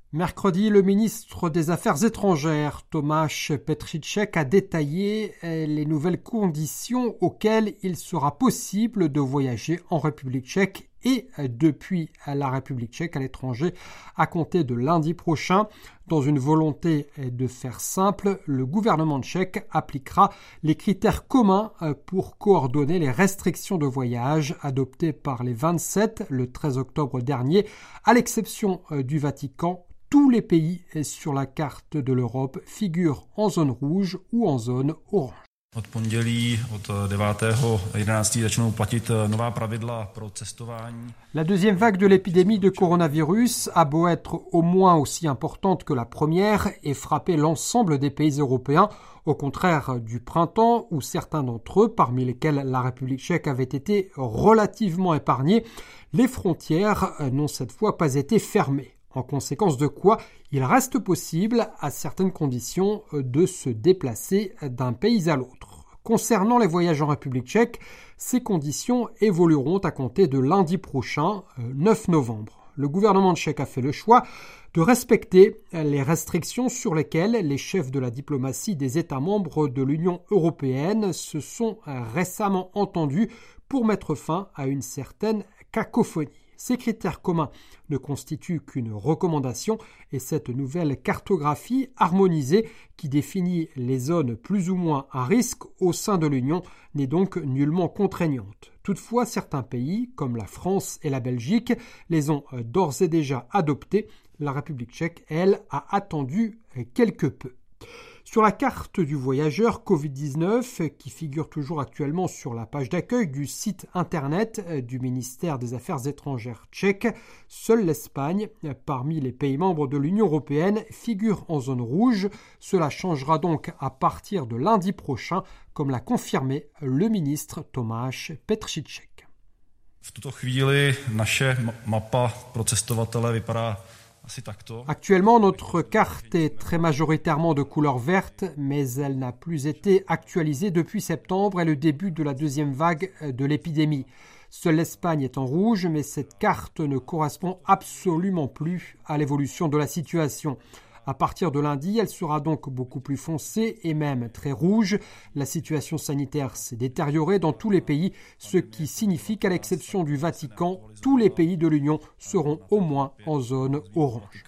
Mercredi, le ministre des Affaires étrangères, Tomáš Petříček, a détaillé les nouvelles conditions auxquelles il sera possible de voyager en République tchèque et depuis la République tchèque à l'étranger à compter de lundi prochain. Dans une volonté de faire simple, le gouvernement tchèque appliquera les critères communs pour coordonner les restrictions de voyage adoptées par les 27 le 13 octobre dernier, à l'exception du Vatican. Tous les pays sur la carte de l'Europe figurent en zone rouge ou en zone orange. Od pondělí, od 9.11. začnou platit nová pravidla pro cestování. La deuxième vague de l'épidémie de coronavirus a beau être au moins aussi importante que la première et frapper l'ensemble des pays européens, au contraire du printemps où certains d'entre eux, parmi lesquels la République tchèque, avaient été relativement épargnés, les frontières n'ont cette fois pas été fermées. En conséquence de quoi, il reste possible, à certaines conditions, de se déplacer d'un pays à l'autre. Concernant les voyages en République tchèque, ces conditions évolueront à compter de lundi prochain, 9 novembre. Le gouvernement tchèque a fait le choix de respecter les restrictions sur lesquelles les chefs de la diplomatie des États membres de l'Union européenne se sont récemment entendus pour mettre fin à une certaine cacophonie. Ces critères communs ne constituent qu'une recommandation et cette nouvelle cartographie harmonisée qui définit les zones plus ou moins à risque au sein de l'Union n'est donc nullement contraignante. Toutefois, certains pays, comme la France et la Belgique, les ont d'ores et déjà adoptés. La République tchèque, elle, a attendu quelque peu. Sur la carte du voyageur Covid-19, qui figure toujours actuellement sur la page d'accueil du site internet du ministère des Affaires étrangères tchèque, seule l'Espagne, parmi les pays membres de l'Union européenne, figure en zone rouge. Cela changera donc à partir de lundi prochain, comme l'a confirmé le ministre Tomáš Petříček. V tuto chvíli naše mapa pro cestovatele vypadá. Actuellement, notre carte est très majoritairement de couleur verte, mais elle n'a plus été actualisée depuis septembre et le début de la deuxième vague de l'épidémie. Seule l'Espagne est en rouge, mais cette carte ne correspond absolument plus à l'évolution de la situation. À partir de lundi, elle sera donc beaucoup plus foncée et même très rouge. La situation sanitaire s'est détériorée dans tous les pays, ce qui signifie qu'à l'exception du Vatican, tous les pays de l'Union seront au moins en zone orange.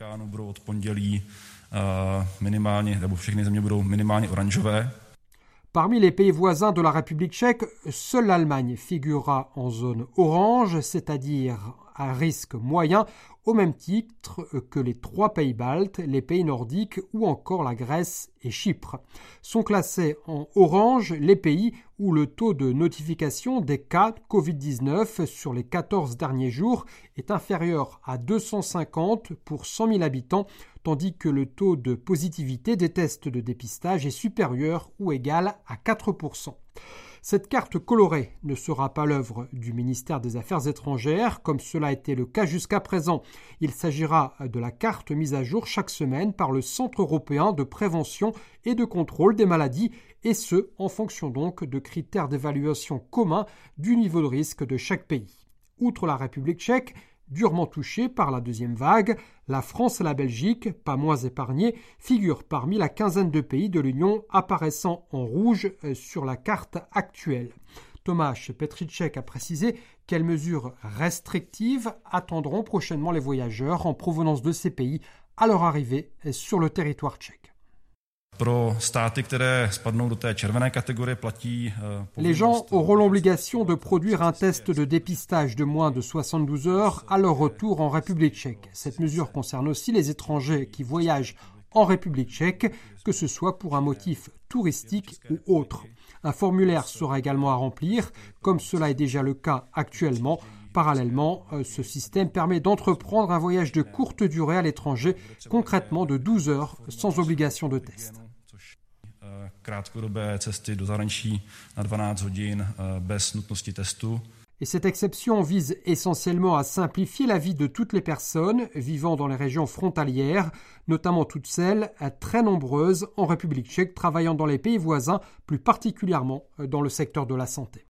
Parmi les pays voisins de la République tchèque, seule l'Allemagne figurera en zone orange, c'est-à-dire à risque moyen, au même titre que les 3 pays baltes, les pays nordiques ou encore la Grèce et Chypre. Sont classés en orange les pays où le taux de notification des cas Covid-19 sur les 14 derniers jours est inférieur à 250 pour 100 000 habitants, tandis que le taux de positivité des tests de dépistage est supérieur ou égal à 4%. Cette carte colorée ne sera pas l'œuvre du ministère des Affaires étrangères, comme cela a été le cas jusqu'à présent. Il s'agira de la carte mise à jour chaque semaine par le Centre européen de prévention et de contrôle des maladies, et ce, en fonction donc de critères d'évaluation communs du niveau de risque de chaque pays. Outre la République tchèque, durement touchée par la deuxième vague, la France et la Belgique, pas moins épargnées, figurent parmi la quinzaine de pays de l'Union apparaissant en rouge sur la carte actuelle. Tomáš Petříček a précisé quelles mesures restrictives attendront prochainement les voyageurs en provenance de ces pays à leur arrivée sur le territoire tchèque. Les gens auront l'obligation de produire un test de dépistage de moins de 72 heures à leur retour en République tchèque. Cette mesure concerne aussi les étrangers qui voyagent en République tchèque, que ce soit pour un motif touristique ou autre. Un formulaire sera également à remplir, comme cela est déjà le cas actuellement. Parallèlement, ce système permet d'entreprendre un voyage de courte durée à l'étranger, concrètement de 12 heures, sans obligation de test. Krátkodobé cesty do zahraničí na 12 hodin bez nutnosti testu. Et cette exception vise essentiellement à simplifier la vie de toutes les personnes vivant dans les régions frontalières, notamment toutes celles très nombreuses en République tchèque travaillant dans les pays voisins, plus particulièrement dans le secteur de la santé.